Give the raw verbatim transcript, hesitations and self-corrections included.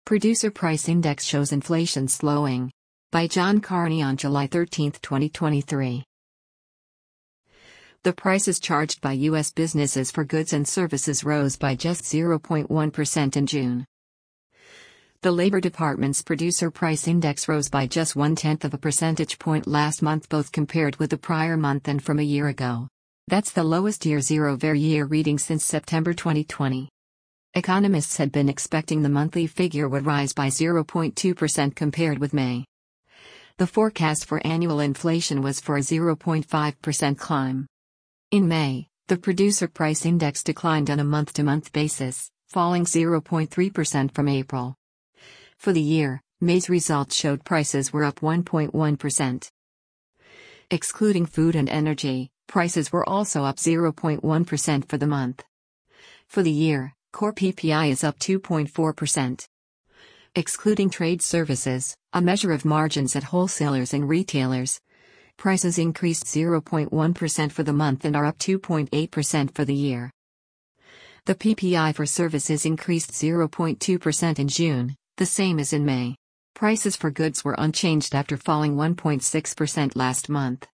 Producer Price Index shows inflation slowing. By John Carney on July thirteenth, twenty twenty-three. The prices charged by U S businesses for goods and services rose by just zero point one percent in June. The Labor Department's Producer Price Index rose by just one-tenth of a percentage point last month, both compared with the prior month and from a year ago. That's the lowest year-over-year reading since September twenty twenty. Economists had been expecting the monthly figure would rise by zero point two percent compared with May. The forecast for annual inflation was for a zero point five percent climb. In May, the Producer Price Index declined on a month-to-month basis, falling zero point three percent from April. For the year, May's results showed prices were up one point one percent. Excluding food and energy, prices were also up zero point one percent for the month. For the year, core P P I is up two point four percent. Excluding trade services, a measure of margins at wholesalers and retailers, prices increased zero point one percent for the month and are up two point eight percent for the year. The P P I for services increased zero point two percent in June, the same as in May. Prices for goods were unchanged after falling one point six percent last month.